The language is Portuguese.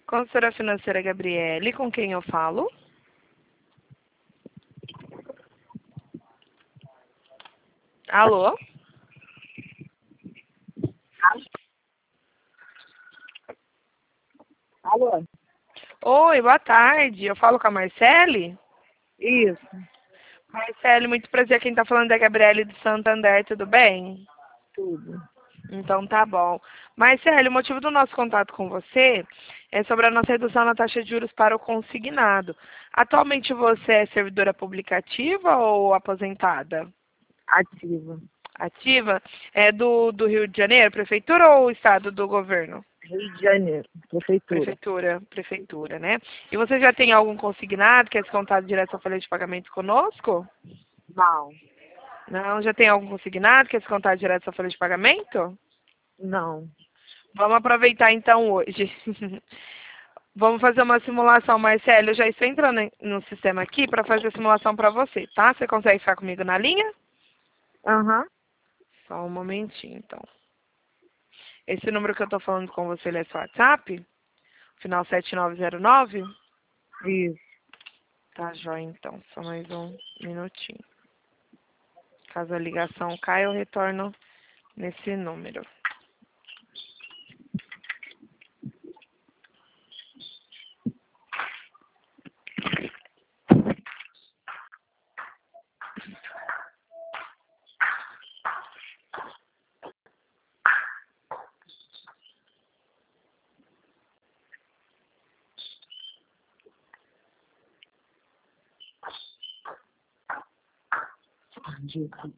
Consultora financeira Gabriele, com quem eu falo? Alô? Alô? Oi, boa tarde. Eu falo com a Marcele? Isso, Marcele, muito prazer. Quem está falando é a Gabriele do Santander, tudo bem? tudo. Então tá bom. Marcele, o motivo do nosso contato com você é sobre a nossa redução na taxa de juros para o consignado. Atualmente você é servidora pública ativa ou aposentada? Ativa. Ativa? É do Rio de Janeiro, prefeitura ou estado do governo? Rio de Janeiro, prefeitura. Prefeitura, né? E você já tem algum consignado que é descontado direto à folha de pagamento conosco? Não, Não, já tem algum consignado que é descontado direto à folha de pagamento? não. Vamos aproveitar então hoje. Vamos fazer uma simulação, Marcelo. Eu já estou entrando no sistema aqui para fazer a simulação para você, tá? Você consegue ficar comigo na linha? Aham, Só um momentinho, então. Esse número que eu estou falando com você, ele é seu WhatsApp? Final 7909? isso. Tá, joia, então. Só mais um minutinho. Caso a ligação caia, eu retorno nesse número. Dica.